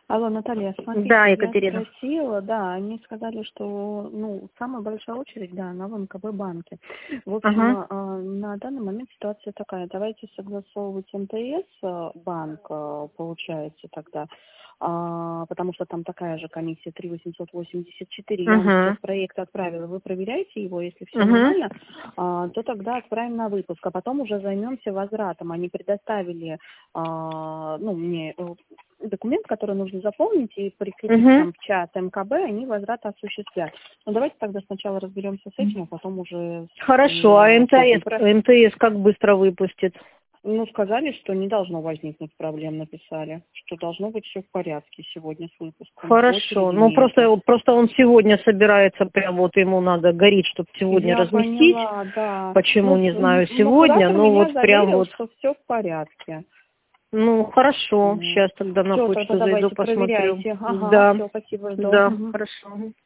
Алло, Наталья, Да, смотрите, я Екатерина. спросила, да, они сказали, что, ну, самая большая очередь, да, на ВНКБ банке. В общем, Ага. на данный момент ситуация такая. Давайте согласовывать МТС банк, получается тогда, потому что там такая же комиссия 3 884. Я вам сейчас Угу. проект отправила, вы проверяйте его, если все Угу. нормально, то тогда отправим на выпуск, а потом уже займемся возвратом. Они предоставили, ну, мне документ, который нужно заполнить и прикрепить Угу. там в чат МКБ, они возврат осуществят. Но давайте тогда сначала разберемся с этим, а потом уже Хорошо, а с этим. МТС как быстро выпустит? Ну, сказали, что не должно возникнуть проблем, написали, что должно быть все в порядке сегодня с выпуском. Хорошо. Очереди Ну, нету. просто он сегодня собирается, прям вот ему надо, горит, чтобы сегодня Я разместить. поняла, да. Почему, не знаю, Ну, сегодня, куратор но меня вот прям заверил, вот. что все в порядке. Ну, хорошо. Сейчас тогда на Все, тогда почту зайду, давайте посмотрю. проверяйте. Ага, Да, все, спасибо, жду. да, Мгм. хорошо.